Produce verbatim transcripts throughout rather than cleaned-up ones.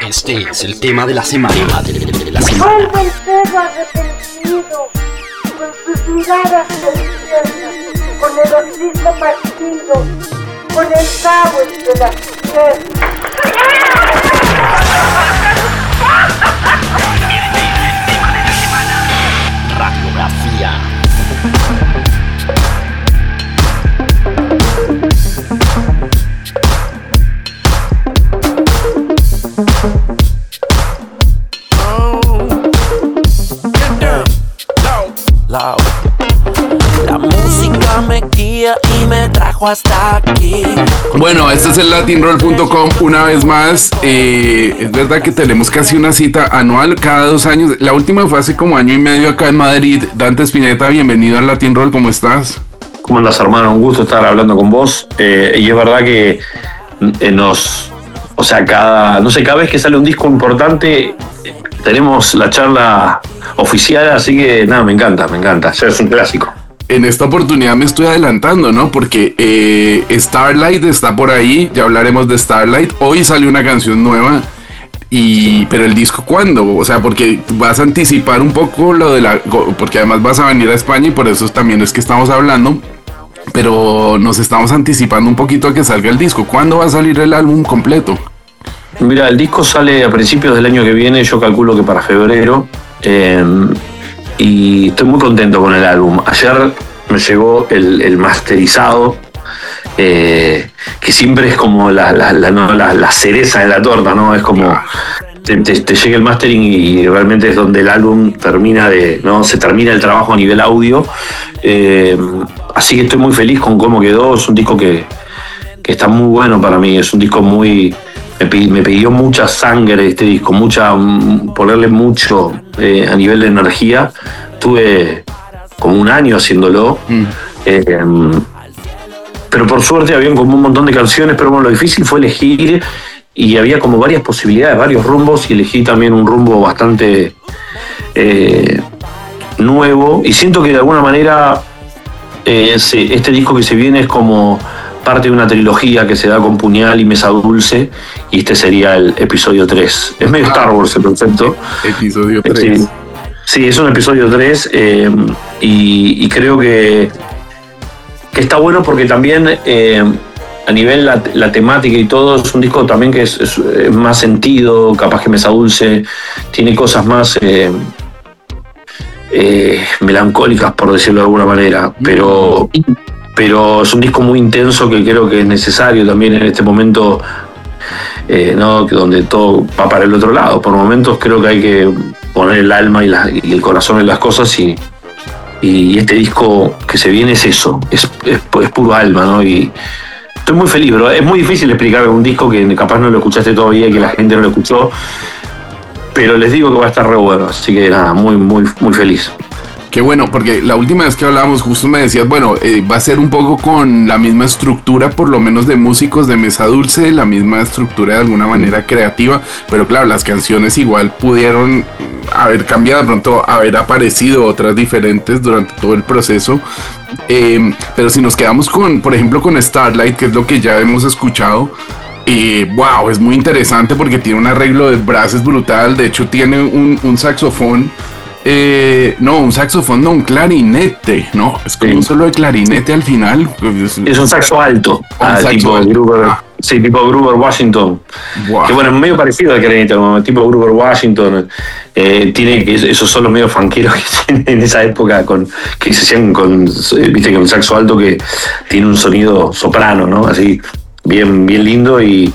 Este es el tema de la semana. De la semana. Vuelve el perro arrepentido, con sus miradas deliciosas, con el hocico partido, con el cabo entre las piernas. Radiografía. La música me guía y me trajo hasta aquí. Bueno, este es el latin roll punto com una vez más. Eh, es verdad que tenemos casi una cita anual cada dos años. La última fue hace como año y medio acá en Madrid. Dante Spinetta, bienvenido al Latin Roll, ¿cómo estás? ¿Cómo andas, hermano? Un gusto estar hablando con vos. Eh, y es verdad que eh, nos... O sea, cada... No sé, cada vez que sale un disco importante, tenemos la charla oficial, así que nada, me encanta, me encanta. Ya es un clásico. En esta oportunidad me estoy adelantando, ¿no? Porque eh, Starlight está por ahí, ya hablaremos de Starlight. Hoy salió una canción nueva, y pero el disco, ¿cuándo? O sea, porque vas a anticipar un poco lo de la... Porque además vas a venir a España y por eso también es que estamos hablando. Pero nos estamos anticipando un poquito a que salga el disco. ¿Cuándo va a salir el álbum completo? Mira, el disco sale a principios del año que viene, yo calculo que para febrero. Eh, y estoy muy contento con el álbum. Ayer me llegó el, el masterizado, eh, que siempre es como la, la, la, no, la, la cereza de la torta, ¿no? Es como te, te, te llega el mastering y realmente es donde el álbum termina de, ¿no? Se termina el trabajo a nivel audio. Eh, así que estoy muy feliz con cómo quedó. Es un disco que, que está muy bueno para mí. Es un disco muy... Me, me pidió mucha sangre este disco, mucha, ponerle mucho eh, a nivel de energía. Tuve como un año haciéndolo. Mm. Eh, pero por suerte habían como un montón de canciones, pero bueno, lo difícil fue elegir y había como varias posibilidades, varios rumbos, y elegí también un rumbo bastante eh, nuevo. Y siento que de alguna manera eh, ese, este disco que se viene es como parte de una trilogía que se da con Puñal y Mesa Dulce, y este sería el episodio tres. Es medio Star Wars el concepto. Episodio tres. Sí, sí, es un episodio tres, eh, y, y creo que, que está bueno porque también eh, a nivel la, la temática y todo, es un disco también que es, es, es más sentido. Capaz que Mesa Dulce tiene cosas más eh, eh, melancólicas, por decirlo de alguna manera, pero... pero es un disco muy intenso que creo que es necesario también en este momento, eh, ¿no? Donde todo va para el otro lado. Por momentos creo que hay que poner el alma y, la, y el corazón en las cosas, y, y este disco que se viene es eso, es, es, es puro alma, ¿no? Y estoy muy feliz, pero es muy difícil explicar un disco que capaz no lo escuchaste todavía y que la gente no lo escuchó, pero les digo que va a estar re bueno, así que nada, muy, muy, muy feliz. Qué bueno, porque la última vez que hablábamos justo me decías, bueno, eh, va a ser un poco con la misma estructura, por lo menos de músicos de Mesa Dulce, la misma estructura de alguna manera creativa, pero claro, las canciones igual pudieron haber cambiado, de pronto haber aparecido otras diferentes durante todo el proceso. Eh, pero si nos quedamos con, por ejemplo, con Starlight, que es lo que ya hemos escuchado, Eh, wow, es muy interesante porque tiene un arreglo de brasses brutal. De hecho tiene un, un saxofón, eh, no, un saxofón, no, un clarinete, ¿no? Es como sí. un solo de clarinete al final. Es un saxo alto, un ah, saxo tipo alto. Gruber, Ah. sí, tipo Gruber Washington. Wow. Que bueno, es medio parecido al clarinete, como tipo Gruber Washington. Eh, tiene que esos son los medios funkeros que tienen en esa época, con que se hacían con, viste, con un saxo alto que tiene un sonido soprano, ¿no? Así, bien, bien lindo, y,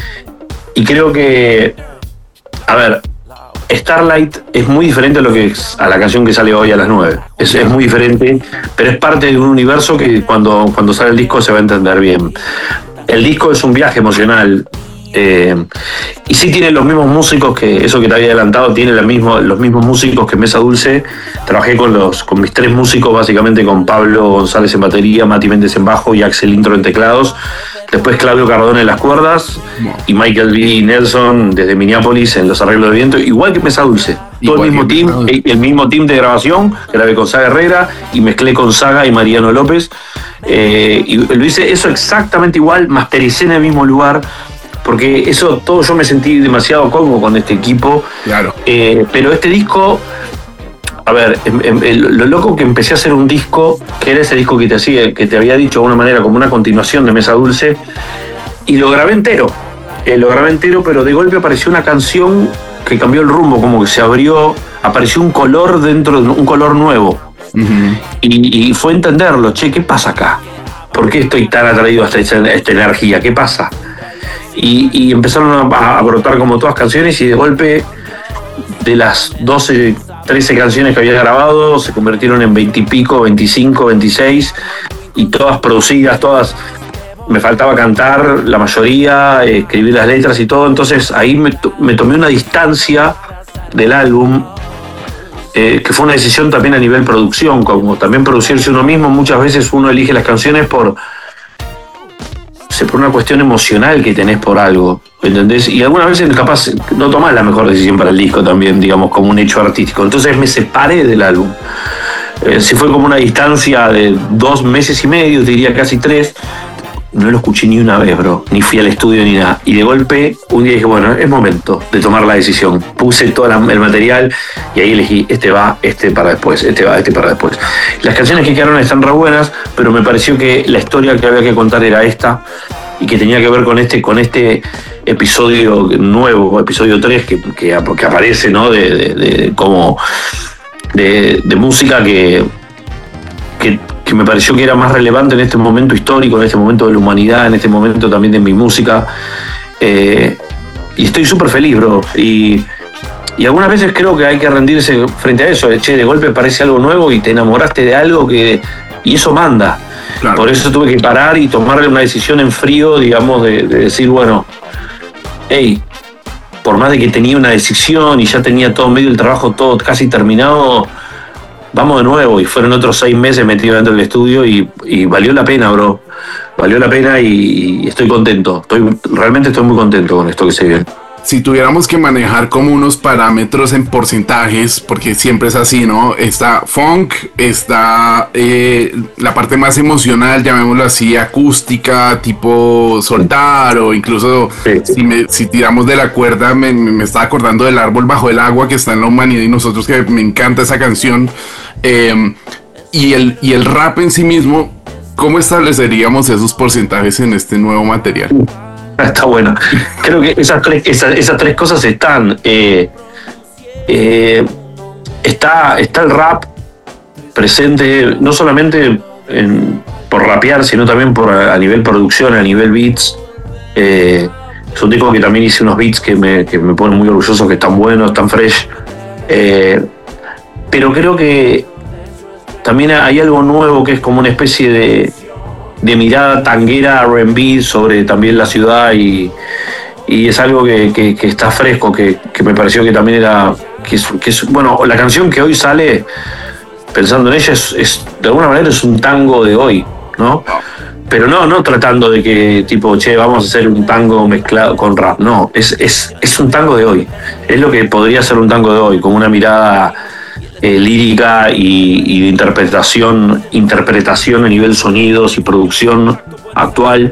y creo que, a ver, Starlight es muy diferente a lo que es, a la canción que sale hoy a las nueve. Es, es muy diferente, pero es parte de un universo que cuando, cuando sale el disco se va a entender bien. El disco es un viaje emocional. Eh, y sí tiene los mismos músicos que eso que te había adelantado, tiene la mismo, los mismos músicos que Mesa Dulce. Trabajé con los con mis tres músicos, básicamente con Pablo González en batería, Mati Méndez en bajo y Axel Intro en teclados. Después Claudio Cardone en las cuerdas y Michael B. Nelson desde Minneapolis en los arreglos de viento, igual que Mesa Dulce. Todo el mismo team, el, el mismo team de grabación. Grabé con Saga Herrera y mezclé con Saga y Mariano López. Eh, y lo hice eso exactamente igual, mastericé en el mismo lugar. porque eso todo yo me sentí demasiado cómodo con este equipo. Claro. Eh, pero este disco, a ver, em, em, lo loco que empecé a hacer un disco, que era ese disco que te hacía, que te había dicho de alguna manera como una continuación de Mesa Dulce, y lo grabé entero. Eh, lo grabé entero, pero de golpe apareció una canción que cambió el rumbo, como que se abrió, apareció un color dentro, un color nuevo. Uh-huh. y, y fue entenderlo, che, ¿qué pasa acá? ¿Por qué estoy tan atraído a esta, a esta energía? ¿Qué pasa? Y, y empezaron a, a brotar como todas canciones, y de golpe de las doce, trece canciones que había grabado se convirtieron en veinte y pico, veinticinco, veintiséis, y todas producidas, todas. Me faltaba cantar la mayoría, eh, escribir las letras y todo, entonces ahí me, me tomé una distancia del álbum, eh, que fue una decisión también a nivel producción, como también producirse uno mismo. Muchas veces uno elige las canciones por, por una cuestión emocional que tenés por algo, ¿entendés? Y algunas veces capaz no tomás la mejor decisión para el disco también, digamos, como un hecho artístico. Entonces me separé del álbum. Eh, se fue como una distancia de dos meses y medio, diría casi tres. No lo escuché ni una vez, bro, ni fui al estudio ni nada. Y de golpe, un día dije, bueno, es momento de tomar la decisión. Puse todo el material y ahí elegí, este va, este para después, este va, este para después. Las canciones que quedaron están re buenas, pero me pareció que la historia que había que contar era esta, y que tenía que ver con este, con este episodio nuevo, episodio tres, que, que, que aparece, ¿no? De, de, de, como de, de música que... que que me pareció que era más relevante en este momento histórico, en este momento de la humanidad, en este momento también de mi música. Eh, y estoy súper feliz, bro. Y, y algunas veces creo que hay que rendirse frente a eso. Che, de golpe parece algo nuevo y te enamoraste de algo que... Y eso manda. Claro. Por eso tuve que parar y tomarle una decisión en frío, digamos, de, de decir, bueno, hey, por más de que tenía una decisión y ya tenía todo medio el trabajo, todo casi terminado, vamos de nuevo. Y fueron otros seis meses metido dentro del estudio y, y valió la pena, bro. Valió la pena y, y estoy contento. Estoy, realmente estoy muy contento con esto que se viene. Si tuviéramos que manejar como unos parámetros en porcentajes, porque siempre es así, ¿no? Está funk, está eh, la parte más emocional, llamémoslo así, acústica, tipo soltar, o incluso sí. si, me, si tiramos de la cuerda, me, me estaba acordando del Árbol Bajo el Agua, que está en La Humanidad y Nosotros, que me encanta esa canción. Eh, y, el, y el rap en sí mismo, ¿cómo estableceríamos esos porcentajes en este nuevo material? Está bueno. Creo que esas tres, esas, esas tres cosas están. Eh, eh, está, está el rap presente, no solamente en, por rapear, sino también por a, a nivel producción, a nivel beats. Eh, es un disco que también hice unos beats que me, que me ponen muy orgulloso, que están buenos, están fresh. Eh, pero creo que también hay algo nuevo que es como una especie de de mirada tanguera R and B sobre también la ciudad, y, y es algo que, que, que está fresco, que, que me pareció que también era, que es, que es, bueno, la canción que hoy sale, pensando en ella, es, es de alguna manera es un tango de hoy, ¿no? Pero no, no tratando de que tipo, che, vamos a hacer un tango mezclado con rap, no, es, es, es un tango de hoy, es lo que podría ser un tango de hoy, con una mirada Eh, lírica y, y de interpretación interpretación a nivel sonidos y producción actual,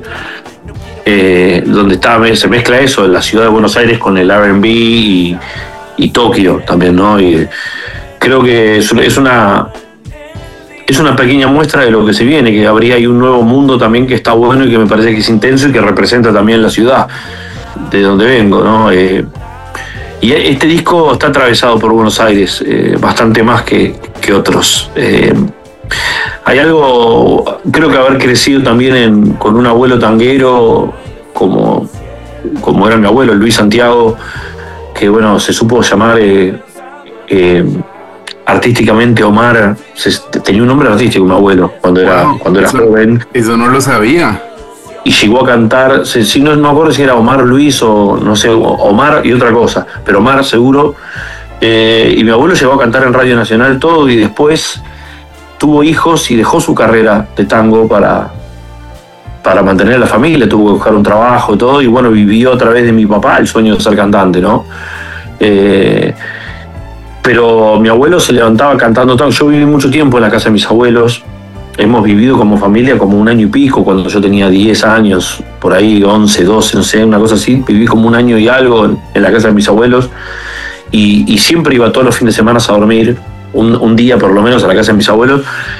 eh, donde está, se mezcla eso, la ciudad de Buenos Aires con el R and B y, y Tokio también, ¿no? Y creo que es, es una es una pequeña muestra de lo que se viene, que habría ahí un nuevo mundo también que está bueno y que me parece que es intenso y que representa también la ciudad de donde vengo, ¿no? Eh, Y este disco está atravesado por Buenos Aires, eh, bastante más que, que otros. Eh, hay algo, creo que haber crecido también en, con un abuelo tanguero, como, como era mi abuelo, Luis Santiago, que bueno, se supo llamar eh, eh, artísticamente Omar, se, tenía un nombre artístico mi abuelo cuando era, wow, cuando era eso, joven. Eso no lo sabía. Y llegó a cantar, si no, no me acuerdo si era Omar Luis o no sé, Omar y otra cosa, pero Omar seguro. Eh, y mi abuelo llegó a cantar en Radio Nacional todo, y después tuvo hijos y dejó su carrera de tango para, para mantener a la familia, tuvo que buscar un trabajo y todo, y bueno, vivió a través de mi papá el sueño de ser cantante, ¿no? Eh, pero mi abuelo se levantaba cantando tango. Yo viví mucho tiempo en la casa de mis abuelos, hemos vivido como familia como un año y pico, cuando yo tenía diez años, por ahí once, doce, no sé, una cosa así, viví como un año y algo en, en la casa de mis abuelos, y, y siempre iba todos los fines de semana a dormir, un, un día por lo menos a la casa de mis abuelos,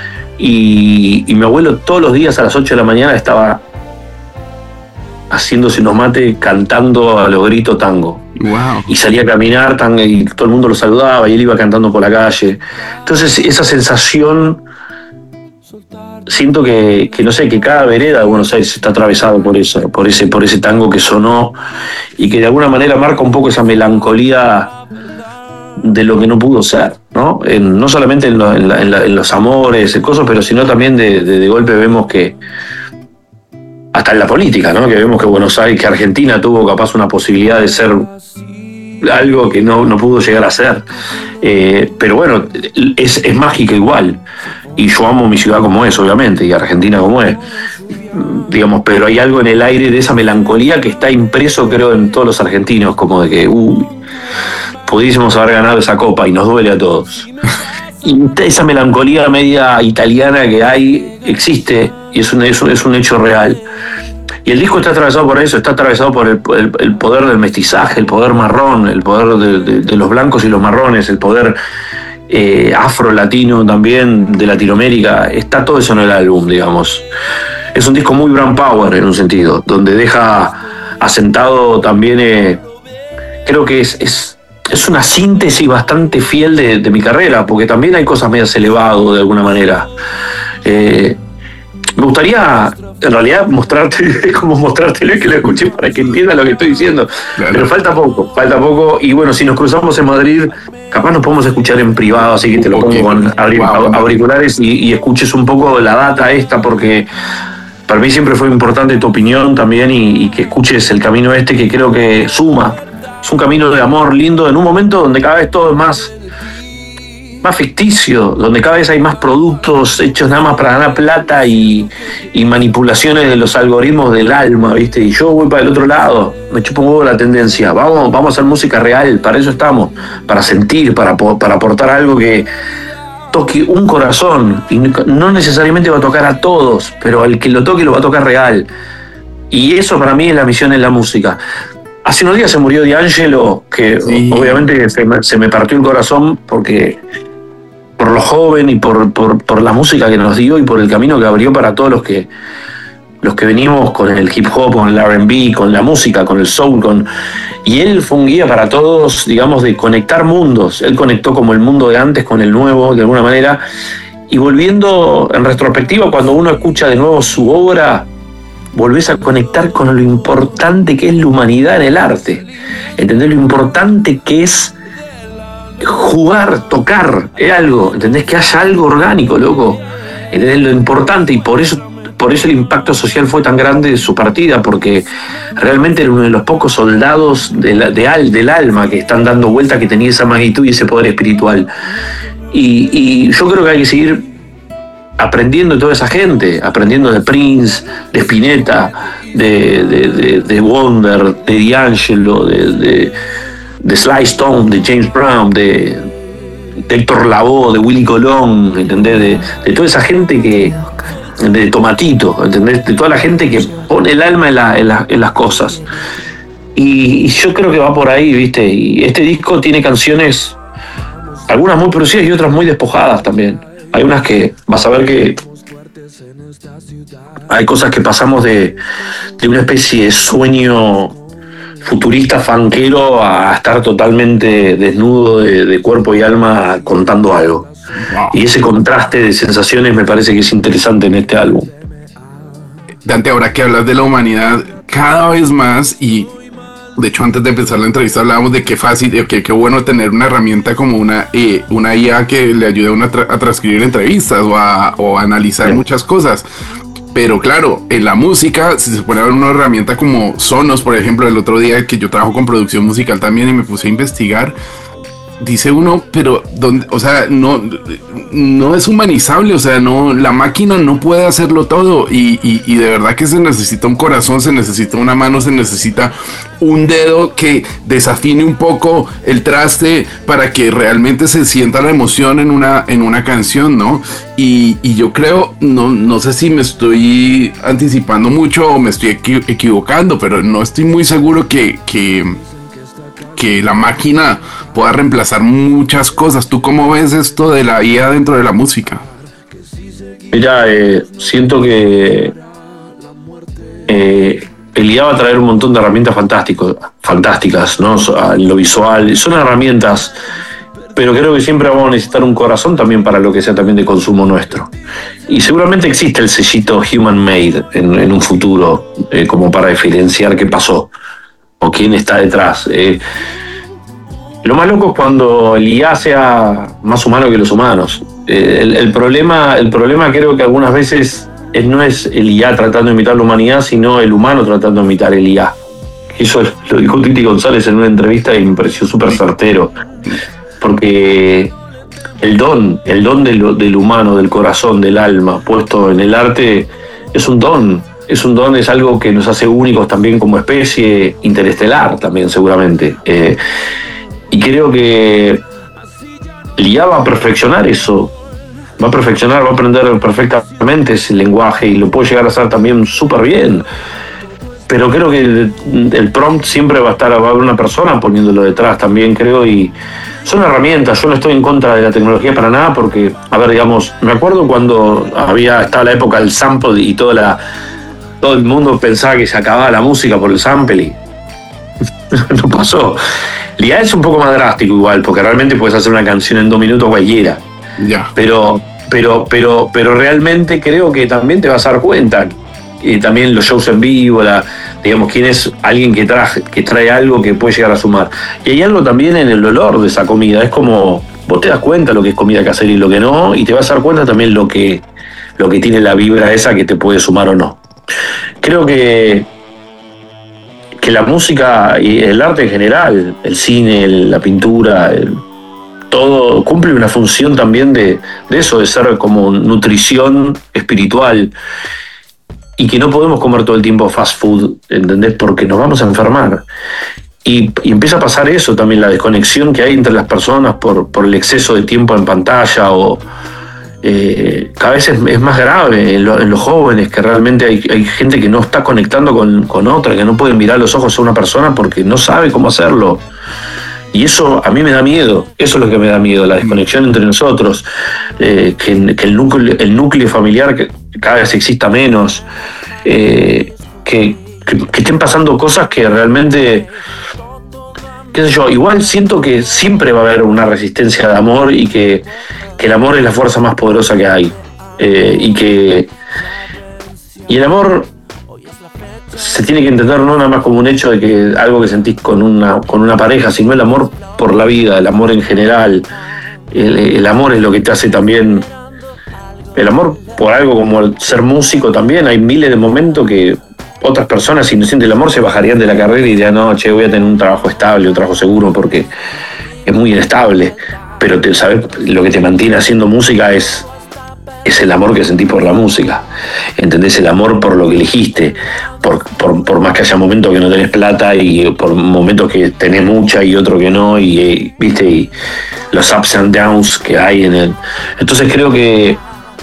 y, y mi abuelo todos los días a las ocho de la mañana estaba haciéndose unos mates, cantando a los gritos tango. Wow. Y salía a caminar tango, y todo el mundo lo saludaba y él iba cantando por la calle. Entonces esa sensación, siento que, que no sé, que cada vereda de Buenos Aires está atravesado por eso, por ese, por ese tango que sonó y que de alguna manera marca un poco esa melancolía de lo que no pudo ser, ¿no? En, no solamente en, lo, en, la, en, la, en los amores, en cosas, pero sino también de, de, de golpe vemos que hasta en la política, ¿no? Que vemos que Buenos Aires, que Argentina tuvo capaz una posibilidad de ser algo que no, no pudo llegar a ser. Eh, pero bueno, es, es mágica igual. Y yo amo mi ciudad como es, obviamente, y Argentina como es. Digamos, pero hay algo en el aire de esa melancolía que está impreso, creo, en todos los argentinos, como de que, uy, pudiésemos haber ganado esa copa y nos duele a todos. Y esa melancolía media italiana que hay, existe, y es un, es un, es un hecho real. Y el disco está atravesado por eso, está atravesado por el, el, el poder del mestizaje, el poder marrón, el poder de, de, de los blancos y los marrones, el poder eh, afro-latino también de Latinoamérica. Está todo eso en el álbum, digamos. Es un disco muy brown power en un sentido, donde deja asentado también, eh, creo que es... es Es una síntesis bastante fiel de, de mi carrera, porque también hay cosas medias elevado de alguna manera. Eh, me gustaría, en realidad, mostrarte, como mostrártelo y que lo escuches para que entiendas lo que estoy diciendo. Claro. Pero falta poco, falta poco. Y bueno, si nos cruzamos en Madrid, capaz nos podemos escuchar en privado, así que te lo pongo con auriculares y, y escuches un poco la data esta, porque para mí siempre fue importante tu opinión también y, y que escuches el camino este, que creo que suma. Es un camino de amor lindo en un momento donde cada vez todo es más, más ficticio, donde cada vez hay más productos hechos nada más para ganar plata y, y manipulaciones de los algoritmos del alma, ¿viste? Y yo voy para el otro lado, me chupo un huevo la tendencia. Vamos, vamos a hacer música real, para eso estamos, para sentir, para, para aportar algo que toque un corazón. Y no necesariamente va a tocar a todos, pero al que lo toque lo va a tocar real. Y eso para mí es la misión en la música. Hace unos días se murió D'Angelo, que sí. Obviamente se me, se me partió el corazón porque por lo joven y por, por, por la música que nos dio y por el camino que abrió para todos los que los que venimos con el hip hop, con el R and B, con la música, con el soul, con y él fue un guía para todos, digamos, de conectar mundos. Él conectó como el mundo de antes con el nuevo, de alguna manera, y volviendo en retrospectiva, cuando uno escucha de nuevo su obra, volvés a conectar con lo importante que es la humanidad en el arte. ¿Entendés? Lo importante que es jugar, tocar, es algo. ¿Entendés? Que haya algo orgánico, loco. ¿Entendés? Lo importante, y por eso, por eso el impacto social fue tan grande de su partida, porque realmente era uno de los pocos soldados de la, de al, del alma que están dando vuelta, que tenía esa magnitud y ese poder espiritual. Y, y yo creo que hay que seguir aprendiendo de toda esa gente, aprendiendo de Prince, de Spinetta, de, de, de, de Wonder, de D'Angelo, de, de, de Sly Stone, de James Brown, de, de Héctor Lavoe, de Willy Colón, ¿entendés? De, de toda esa gente que, de Tomatito, ¿entendés? De toda la gente que pone el alma en, la, en, la, en las cosas. Y, y yo creo que va por ahí, ¿viste? Y este disco tiene canciones, algunas muy producidas y otras muy despojadas también. Hay unas que vas a ver que hay cosas que pasamos de, de una especie de sueño futurista fanquero a estar totalmente desnudo de, de cuerpo y alma contando algo. Wow. Y ese contraste de sensaciones me parece que es interesante en este álbum. Dante, ahora que hablas de la humanidad, cada vez más, y de hecho antes de empezar la entrevista hablábamos de qué fácil, que qué bueno tener una herramienta como una, eh, una I A que le ayude a, una tra- a transcribir entrevistas o a, o a analizar sí. muchas cosas. Pero claro, en la música, si se pone a ver una herramienta como Sonos, por ejemplo, el otro día que yo trabajo con producción musical también y me puse a investigar, dice uno, pero ¿dónde? O sea, no, no es humanizable, o sea, no, la máquina no puede hacerlo todo y, y, y de verdad que se necesita un corazón, se necesita una mano, se necesita un dedo que desafine un poco el traste para que realmente se sienta la emoción en una, en una canción, ¿no? Y, y yo creo, no, no sé si me estoy anticipando mucho o me estoy equi- equivocando, pero no estoy muy seguro que, que, que la máquina pueda reemplazar muchas cosas. ¿Tú cómo ves esto de la I A dentro de la música? Mira, eh, siento que eh, el I A va a traer un montón de herramientas fantásticos, fantásticas, ¿no? En lo visual, son herramientas, pero creo que siempre vamos a necesitar un corazón también para lo que sea también de consumo nuestro. Y seguramente existe el sellito human made en, en un futuro, eh, como para diferenciar qué pasó o quién está detrás. Eh, Lo más loco es cuando el I A sea más humano que los humanos. Eh, el, el, problema, el problema creo que algunas veces es, no es el I A tratando de imitar la humanidad, sino el humano tratando de imitar el I A. Eso lo dijo Titi González en una entrevista y me pareció súper certero. Porque el don, el don de lo, del humano, del corazón, del alma, puesto en el arte, es un don. Es un don, es algo que nos hace únicos también como especie, interestelar también seguramente. Eh, Y creo que el I A va a perfeccionar eso, va a perfeccionar, va a aprender perfectamente ese lenguaje y lo puede llegar a hacer también súper bien. Pero creo que el, el prompt siempre va a estar, va a haber una persona poniéndolo detrás también, creo, y son herramientas. Yo no estoy en contra de la tecnología para nada porque, a ver, digamos, me acuerdo cuando había, estaba la época del sample y toda la, todo el mundo pensaba que se acababa la música por el sample y no pasó. El I A es un poco más drástico igual, porque realmente puedes hacer una canción en dos minutos cualquiera. Ya. Pero, pero, pero, pero realmente creo que también te vas a dar cuenta. Y también los shows en vivo, la, digamos, quién es alguien que trae, que trae algo que puede llegar a sumar. Y hay algo también en el olor de esa comida. Es como, vos te das cuenta lo que es comida casera y lo que no, y te vas a dar cuenta también lo que, lo que tiene la vibra esa que te puede sumar o no. Creo que que la música y el arte en general, el cine, el, la pintura, el, todo cumple una función también de, de eso, de ser como nutrición espiritual y que no podemos comer todo el tiempo fast food, ¿entendés? Porque nos vamos a enfermar. Y, y empieza a pasar eso también, la desconexión que hay entre las personas por, por el exceso de tiempo en pantalla o... Eh, cada vez es, es más grave en, lo, en los jóvenes, que realmente hay, hay gente que no está conectando con, con otra, que no puede mirar los ojos a una persona porque no sabe cómo hacerlo. Y eso a mí me da miedo, eso es lo que me da miedo, la desconexión entre nosotros, eh, que, que el, núcleo, el núcleo familiar que cada vez exista menos, eh, que, que, que estén pasando cosas que realmente... qué sé yo, igual siento que siempre va a haber una resistencia de amor y que, que el amor es la fuerza más poderosa que hay. Eh, y que y el amor se tiene que entender no nada más como un hecho de que algo que sentís con una, con una pareja, sino el amor por la vida, el amor en general. El, el amor es lo que te hace también... El amor por algo como el ser músico también. Hay miles de momentos que otras personas, si no sienten el amor, se bajarían de la carrera y dirían, no, che, voy a tener un trabajo estable, un trabajo seguro, porque es muy inestable. Pero te, ¿sabes? Lo que te mantiene haciendo música es, es el amor que sentís por la música. ¿Entendés? El amor por lo que elegiste, por, por, por más que haya momentos que no tenés plata y por momentos que tenés mucha y otro que no, y, y viste, y los ups and downs que hay en el... Entonces creo que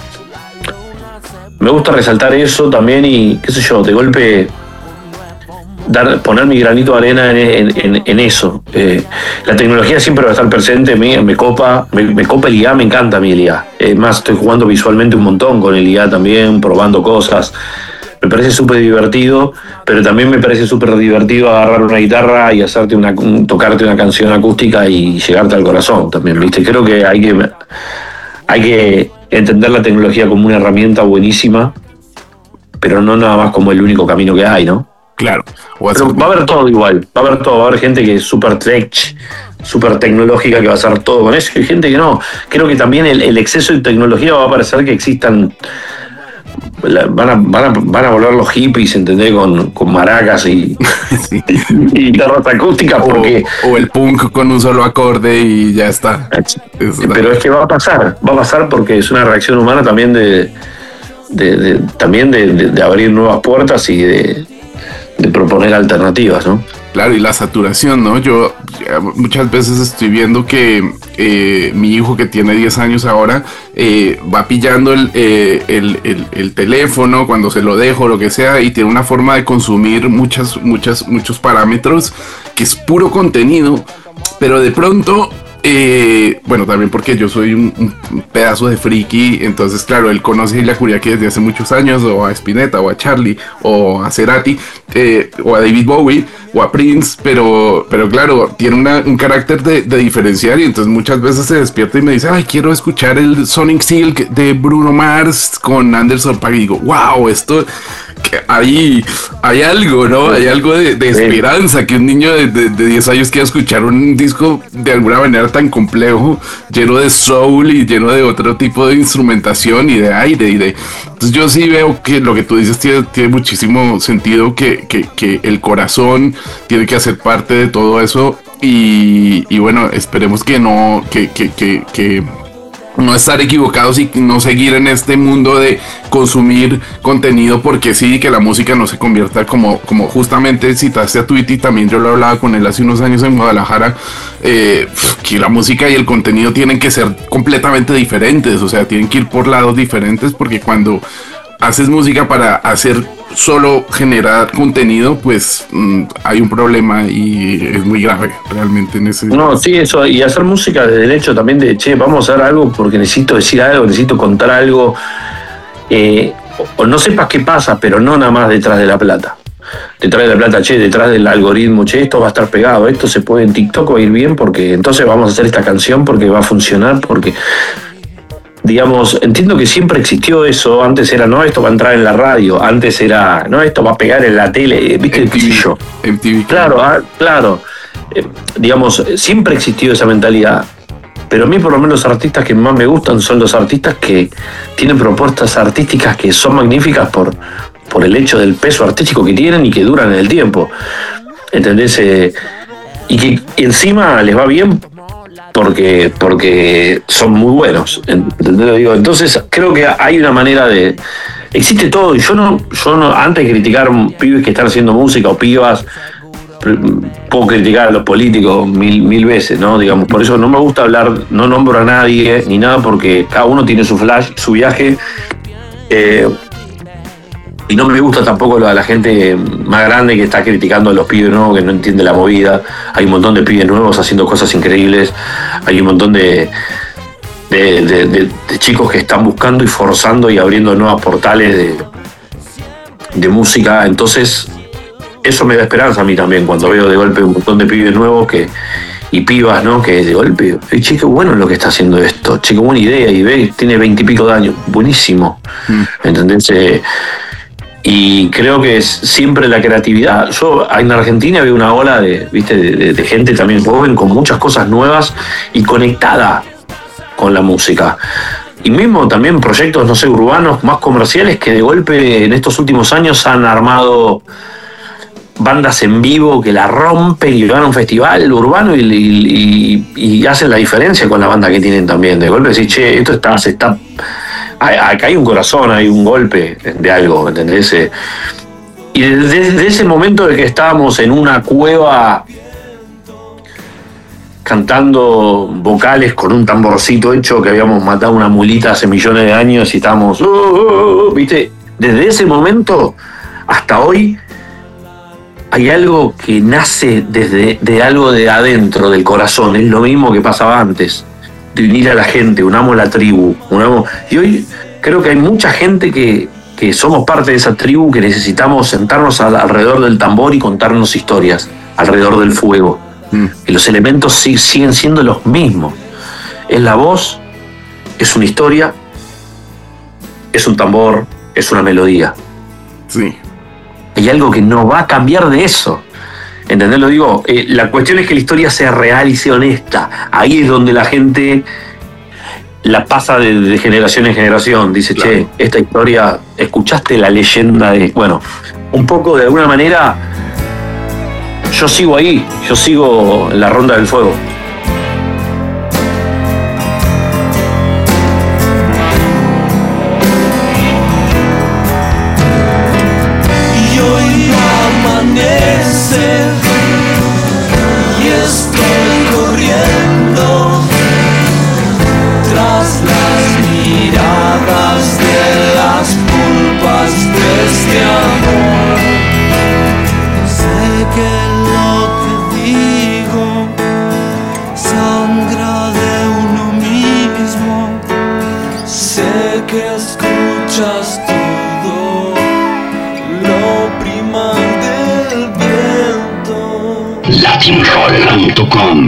me gusta resaltar eso también y, qué sé yo, de golpe dar, poner mi granito de arena en, en, en eso. Eh, la tecnología siempre va a estar presente, me, me copa, me, me copa el I A, me encanta mi I A. Es más, estoy jugando visualmente un montón con el I A también, probando cosas. Me parece súper divertido, pero también me parece súper divertido agarrar una guitarra y hacerte una, tocarte una canción acústica y llegarte al corazón también, ¿viste? Creo que hay que... Hay que entender la tecnología como una herramienta buenísima, pero no nada más como el único camino que hay, ¿no? Claro. Pero va a haber todo igual, va a haber todo, va a haber gente que es súper tech, súper tecnológica, que va a hacer todo con eso, y gente que no. Creo que también el, el exceso de tecnología va a parecer que existan la, van, a, van, a, van a volver los hippies, ¿entendés? Con, con maracas y, sí. y, y guitarras acústicas, porque... O, o el punk con un solo acorde y ya está. Pero es que va a pasar, va a pasar porque es una reacción humana también de, de, de también de, de, de abrir nuevas puertas y de, de proponer alternativas, ¿no? Claro, y la saturación, ¿no? Yo muchas veces estoy viendo que eh, mi hijo, que tiene diez años ahora, eh, va pillando el, eh, el, el, el teléfono cuando se lo dejo, lo que sea, y tiene una forma de consumir muchas, muchas, muchos parámetros que es puro contenido, pero de pronto... Eh, bueno, también porque yo soy un, un pedazo de friki, entonces claro, él conoce a Kuriaki desde hace muchos años, o a Spinetta, o a Charlie, o a Cerati, eh, o a David Bowie, o a Prince, pero, pero claro, tiene una, un carácter de, de diferenciar, y entonces muchas veces se despierta y me dice, ay, quiero escuchar el Sonic Silk de Bruno Mars con Anderson Paak, y digo, wow, esto... que hay, hay algo, ¿no? Hay algo de, de esperanza, que un niño de, de, de diez años quiera escuchar un disco de alguna manera tan complejo, lleno de soul y lleno de otro tipo de instrumentación y de aire y de... Entonces yo sí veo que lo que tú dices tiene, tiene muchísimo sentido, que, que, que el corazón tiene que hacer parte de todo eso, y, y bueno, esperemos que no, que, que, que, que no estar equivocados y no seguir en este mundo de consumir contenido porque sí, que la música no se convierta como, como justamente citaste a Tweety, también yo lo hablaba con él hace unos años en Guadalajara, eh, que la música y el contenido tienen que ser completamente diferentes, o sea, tienen que ir por lados diferentes, porque cuando haces música para hacer solo generar contenido, pues mmm, hay un problema y es muy grave realmente en ese... No, sí, eso, y hacer música desde el hecho también de, che, vamos a hacer algo porque necesito decir algo, necesito contar algo, eh, o, o no sepas qué pasa, pero no nada más detrás de la plata. Detrás de la plata, che, detrás del algoritmo, che, esto va a estar pegado, esto se puede en TikTok, va a ir bien, porque entonces vamos a hacer esta canción porque va a funcionar, porque... Digamos, entiendo que siempre existió eso. Antes era, no, esto va a entrar en la radio. Antes era, no, esto va a pegar en la tele. ¿Viste? M T V, yo. M T V. Claro, ah, claro. Eh, digamos, siempre existió esa mentalidad. Pero a mí, por lo menos, los artistas que más me gustan son los artistas que tienen propuestas artísticas que son magníficas por, por el hecho del peso artístico que tienen y que duran en el tiempo. ¿Entendés? Eh, y que encima les va bien porque porque son muy buenos, ¿entendés? Digo, entonces creo que hay una manera de... Existe todo, y yo no, yo no, antes de criticar pibes que están haciendo música o pibas, puedo criticar a los políticos mil, mil veces, ¿no? Digamos, por eso no me gusta hablar, no nombro a nadie ni nada, porque cada uno tiene su flash, su viaje, eh, y no me gusta tampoco a la gente más grande que está criticando a los pibes nuevos, que no entiende la movida. Hay un montón de pibes nuevos haciendo cosas increíbles, hay un montón de, de, de, de, de chicos que están buscando y forzando y abriendo nuevos portales de, de música. Entonces eso me da esperanza a mí también, cuando veo de golpe un montón de pibes nuevos que y pibas, ¿no? Que de golpe, che, qué bueno lo que está haciendo esto, che, qué buena idea, y ve, tiene veintipico de años, buenísimo, mm. ¿entendés? Eh, Y creo que es siempre la creatividad. Yo en Argentina veo una ola de, ¿viste? De, de, de gente también joven con muchas cosas nuevas y conectada con la música. Y mismo también proyectos, no sé, urbanos, más comerciales, que de golpe en estos últimos años han armado bandas en vivo que la rompen y van a un festival urbano y, y, y, y hacen la diferencia con la banda que tienen también. De golpe decís, che, esto está, se está... Acá hay un corazón, hay un golpe de algo, ¿entendés? Y desde, desde ese momento de que estábamos en una cueva cantando vocales con un tamborcito hecho, que habíamos matado una mulita hace millones de años y estábamos, oh, oh, oh, ¿viste? Desde ese momento hasta hoy hay algo que nace desde de algo de adentro del corazón. Es lo mismo que pasaba antes, de unir a la gente, unamos la tribu, unamos... Y hoy creo que hay mucha gente que, que somos parte de esa tribu, que necesitamos sentarnos al, alrededor del tambor y contarnos historias, alrededor del fuego. Mm. Y los elementos sí, siguen siendo los mismos. Es la voz, es una historia, es un tambor, es una melodía. Sí. Hay algo que no va a cambiar de eso. ¿Entendés? Lo digo, eh, la cuestión es que la historia sea real y sea honesta. Ahí es donde la gente la pasa de, de generación en generación. Dice, claro, che, esta historia, ¿escuchaste la leyenda de...? Bueno, un poco de alguna manera, yo sigo ahí, yo sigo en la Ronda del Fuego. Y hoy amanece y estoy corriendo tras las miradas de las culpas de este amor. Sé que lo que digo sangra de uno mismo. Sé que escuchas todo lo primal del viento. Latinroll punto com.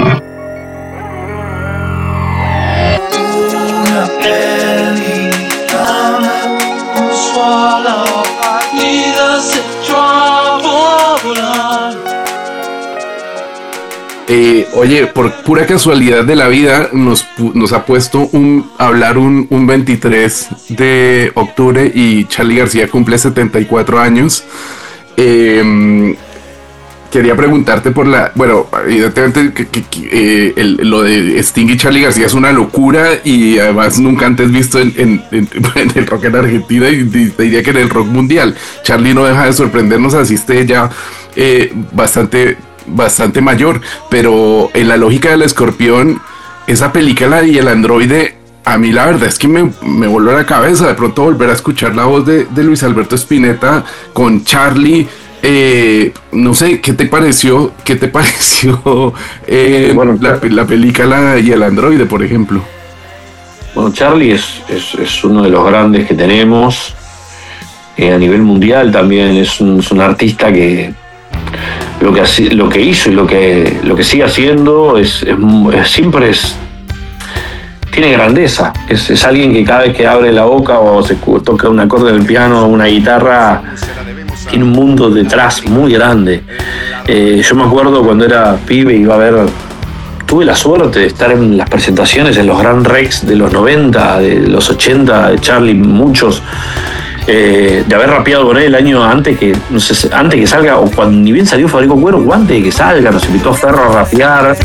Eh, oye, por pura casualidad de la vida nos, nos ha puesto un, a hablar un, un veintitrés de octubre y Charly García cumple setenta y cuatro años. Eh, quería preguntarte por la... Bueno, evidentemente que, que, que, eh, el, lo de Sting y Charly García es una locura y además nunca antes visto en, en, en, en el rock en Argentina y te diría que en el rock mundial. Charly no deja de sorprendernos, asiste ya eh, bastante... bastante mayor, pero en la lógica del escorpión, esa película y el androide, a mí la verdad es que me, me voló la cabeza de pronto volver a escuchar la voz de, de Luis Alberto Spinetta con Charly. Eh, no sé, ¿qué te pareció? ¿Qué te pareció eh, bueno, la, la película y el androide, por ejemplo? Bueno, Charly es, es, es uno de los grandes que tenemos eh, a nivel mundial también. Es un, es un artista que Lo que, lo que hizo y lo que, lo que sigue haciendo es, es, es siempre es, tiene grandeza. Es, es alguien que cada vez que abre la boca o se toca un acorde del piano o una guitarra, tiene un mundo detrás muy grande. Eh, yo me acuerdo cuando era pibe iba a ver, tuve la suerte de estar en las presentaciones en los Grand Rex de los noventa, de los ochenta, de Charly, muchos. Eh, de haber rapeado con él el año antes que no sé, antes que salga, o cuando ni bien salió Federico Cuero, o antes de que salga, nos invitó a Ferro a rapear.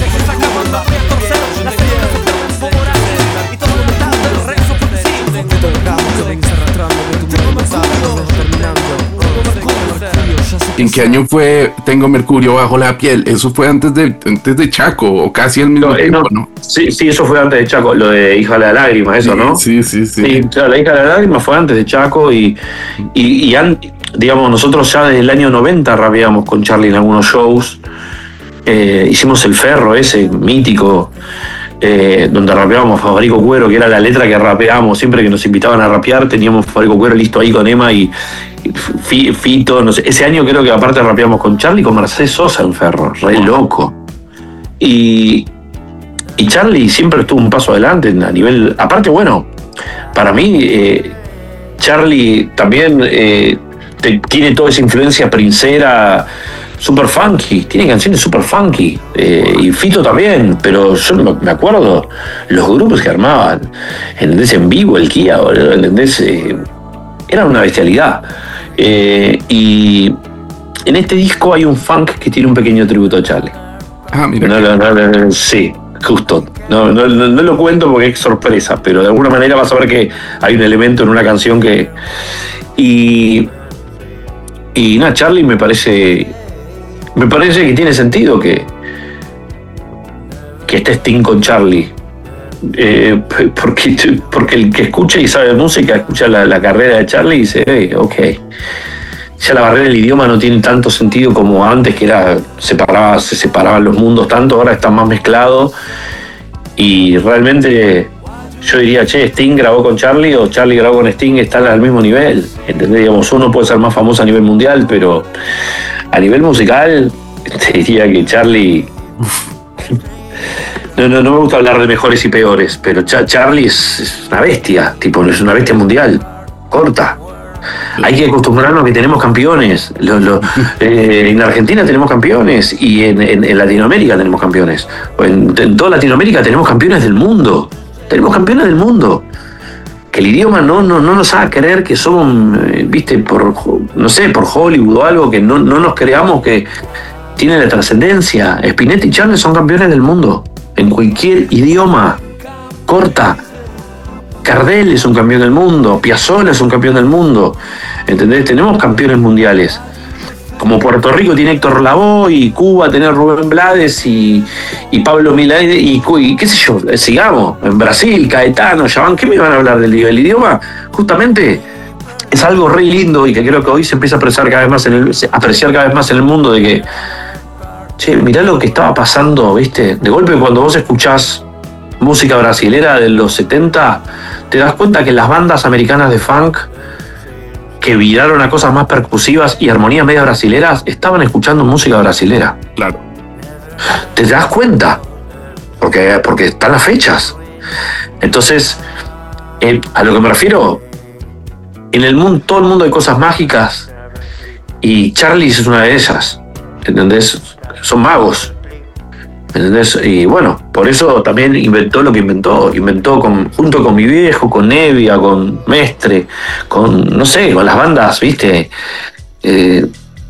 ¿En qué año fue Tengo Mercurio bajo la piel? Eso fue antes de, antes de Chaco, o casi al mismo no, tiempo, ¿no? ¿no? Sí, sí, eso fue antes de Chaco, lo de Hija de la Lágrima, eso, ¿no? Sí, sí, sí. Sí, claro, la Hija de la Lágrima fue antes de Chaco y, y, y an, digamos, nosotros ya desde el año noventa rapeamos con Charly en algunos shows. Eh, hicimos el Ferro ese, mítico, eh, donde rapeábamos Federico Cuero, que era la letra que rapeábamos. Siempre que nos invitaban a rapear teníamos Federico Cuero listo ahí con Emma y Fito, no sé. Ese año creo que aparte rapeamos con Charly y con Mercedes Sosa en Ferro, re loco. Y, y Charly siempre estuvo un paso adelante a nivel. Aparte, bueno, para mí, eh, Charly también eh, te, tiene toda esa influencia princera, super funky, tiene canciones super funky. Eh, y Fito también, pero yo me acuerdo los grupos que armaban, ¿entendés? En vivo, el Kia, ¿entendés? Eh, era una bestialidad. Eh, y en este disco hay un funk que tiene un pequeño tributo a Charly. Ah, mira. No, no, no, no, sí, justo. No, no, no, no lo cuento porque es sorpresa, pero de alguna manera vas a ver que hay un elemento en una canción que. Y. Y nada, Charly me parece. Me parece que tiene sentido que. Que esté Sting con Charly. Eh, porque, porque el que escucha y sabe música escucha la, la carrera de Charly y dice, hey, ok, ya la barrera del idioma no tiene tanto sentido como antes, que era separaba, se separaban los mundos tanto, ahora está más mezclado y realmente yo diría, che, Sting grabó con Charly o Charly grabó con Sting, están al mismo nivel, ¿entendés? Digamos, uno puede ser más famoso a nivel mundial, pero a nivel musical te diría que Charly... No, no, no me gusta hablar de mejores y peores, pero Ch- Charly es, es una bestia, tipo, es una bestia mundial, corta. Hay que acostumbrarnos a que tenemos campeones. Lo, lo, eh, en Argentina tenemos campeones y en, en, en Latinoamérica tenemos campeones. En, en toda Latinoamérica tenemos campeones del mundo. Tenemos campeones del mundo. Que el idioma no, no, no nos haga creer que somos, eh, viste, por, no sé, por Hollywood o algo, que no, no nos creamos que tiene la trascendencia. Spinetta y Charlie son campeones del mundo. En cualquier idioma. Corta. Gardel es un campeón del mundo. Piazzolla es un campeón del mundo. ¿Entendés? Tenemos campeones mundiales. Como Puerto Rico tiene Héctor Lavoe, y Cuba tiene Rubén Blades y, y Pablo Milán y, y qué sé yo, sigamos. En Brasil, Caetano, Yaván, ¿qué me van a hablar del, del idioma? Justamente es algo re lindo y que creo que hoy se empieza a apreciar cada vez más en el, apreciar cada vez más en el mundo de que, che, mirá lo que estaba pasando, ¿viste? De golpe cuando vos escuchás música brasilera de los setenta, te das cuenta que las bandas americanas de funk que viraron a cosas más percusivas y armonías medio brasileras, estaban escuchando música brasilera. Claro. ¿Te das cuenta? Porque, porque están las fechas. Entonces, eh, a lo que me refiero, en el mundo, todo el mundo hay cosas mágicas y Charlize es una de ellas. ¿Entendés? Son magos. ¿Entendés? Y bueno, por eso también inventó lo que inventó. Inventó con, junto con mi viejo, con Nevia, con Mestre, con, no sé, con las bandas, ¿viste? Eh,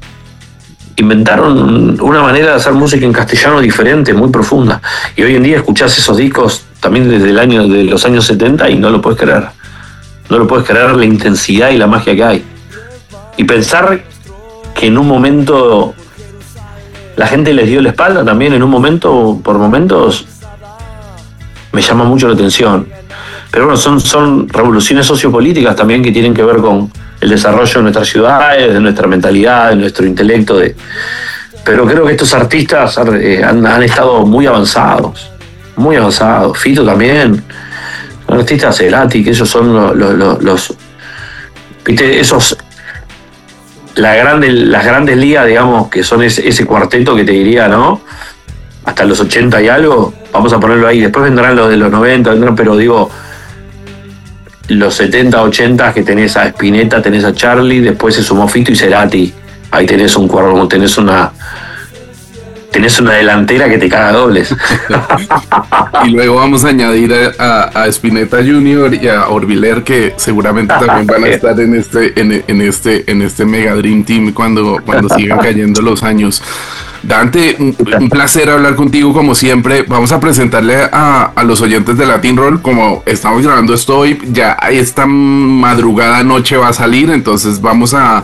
inventaron una manera de hacer música en castellano diferente, muy profunda. Y hoy en día escuchás esos discos también desde el año, de los años setenta y no lo puedes creer. No lo puedes creer la intensidad y la magia que hay. Y pensar que en un momento la gente les dio la espalda también, en un momento, por momentos, me llama mucho la atención. Pero bueno, son, son revoluciones sociopolíticas también que tienen que ver con el desarrollo de nuestras ciudades, de nuestra mentalidad, de nuestro intelecto. De... Pero creo que estos artistas eh, han, han estado muy avanzados, muy avanzados. Fito también, son artistas Cerati, que ellos son los, los, los, los ¿viste? Esos... La grande, las grandes ligas, digamos, que son ese, ese cuarteto que te diría, ¿no? Hasta los ochenta y algo, vamos a ponerlo ahí. Después vendrán los de los noventa, vendrán, pero digo, los setenta, ochenta que tenés a Spinetta, tenés a Charlie, después se sumó Fito y Cerati. Ahí tenés un cuadro, tenés una... Tenés una delantera que te caga dobles. Y luego vamos a añadir a, a, a Spinetta junior y a Orbiler, que seguramente también van a estar en este, en, en este, en este Mega Dream Team cuando, cuando sigan cayendo los años. Dante, un, un placer hablar contigo como siempre. Vamos a presentarle a, a los oyentes de Latin Roll, como estamos grabando esto hoy, ya esta madrugada noche va a salir, entonces vamos a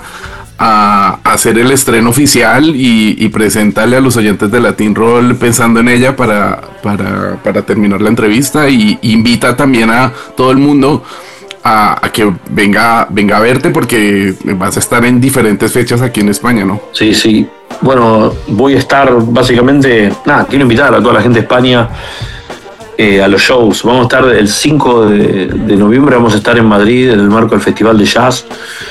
a hacer el estreno oficial y, y presentarle a los oyentes de Latin Roll pensando en ella para, para, para terminar la entrevista, y invita también a todo el mundo a, a que venga, venga a verte, porque vas a estar en diferentes fechas aquí en España, ¿no? Sí, sí. Bueno, voy a estar básicamente, nada, quiero invitar a toda la gente de España eh, a los shows. Vamos a estar el cinco de, de noviembre, vamos a estar en Madrid en el marco del Festival de Jazz.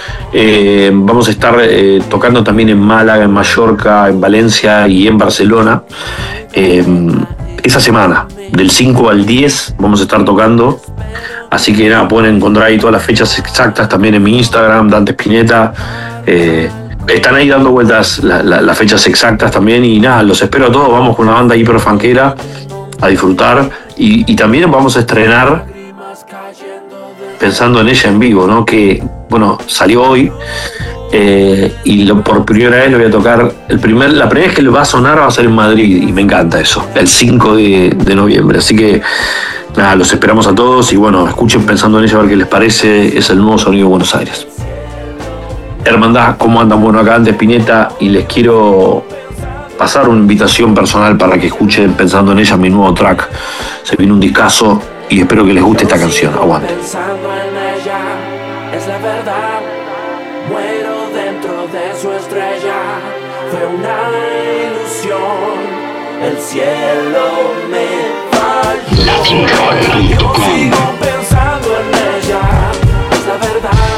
Eh, vamos a estar eh, tocando también en Málaga, en Mallorca, en Valencia y en Barcelona. Eh, esa semana, del cinco al diez, vamos a estar tocando. Así que nada, pueden encontrar ahí todas las fechas exactas también en mi Instagram, Dante Spinetta. Eh, están ahí dando vueltas la, la, las fechas exactas también. Y nada, los espero a todos. Vamos con una banda hiperfanquera a disfrutar. Y, y también vamos a estrenar Pensando en ella en vivo, ¿no? Que, bueno, salió hoy eh, y lo, por primera vez lo voy a tocar. El primer, la primera vez que lo va a sonar va a ser en Madrid y me encanta eso, el cinco de, de noviembre. Así que, nada, los esperamos a todos y, bueno, escuchen Pensando en ella a ver qué les parece. Es el nuevo sonido de Buenos Aires. Hermandad, ¿cómo andan? Bueno, acá Dante Spinetta y les quiero pasar una invitación personal para que escuchen Pensando en ella, mi nuevo track. Se viene un discazo y espero que les guste esta canción. Aguante. Pensando en ella, es la verdad. Muero dentro de su estrella. Fue una ilusión. El cielo me falló. latin roll punto com. Sigo pensando en ella, es la verdad.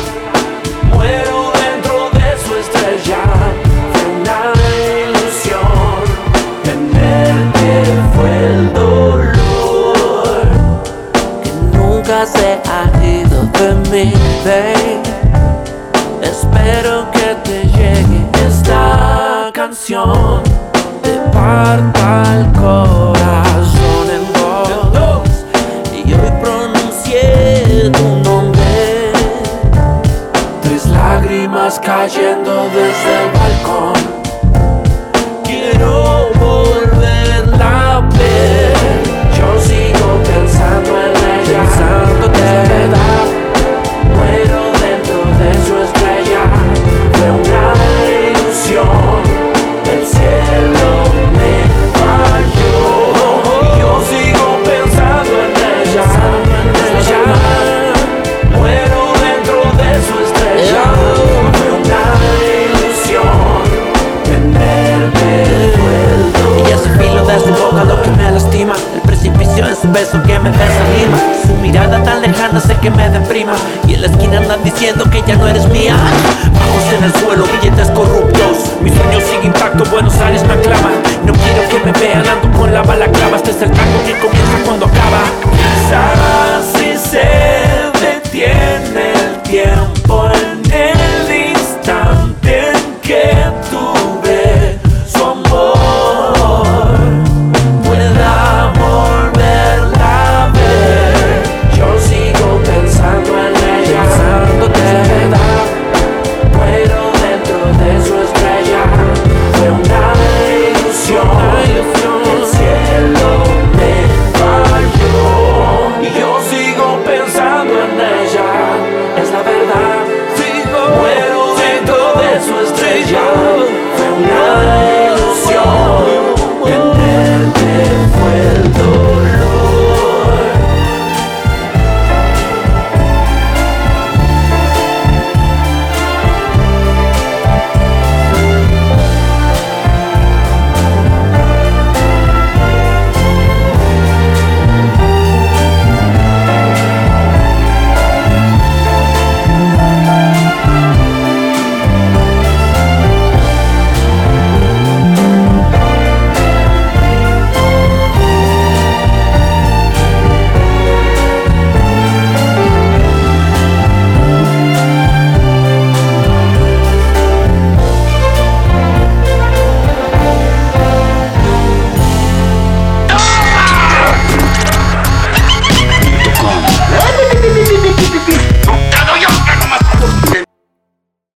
Muero dentro de su estrella. Fue una ilusión. Tenerte fue el dolor. Se ha ido de mí, babe. Espero que te llegue esta canción. Te parta el corazón en dos y hoy pronto su beso que me desanima, su mirada tan lejana sé que me deprima, y en la esquina andan diciendo que ya no eres mía. Bajos en el suelo, billetes corruptos, mi sueño sigue intacto, Buenos Aires me aclama. No quiero que me vean, ando con la balaclava. Este es el tango que comienza cuando acaba.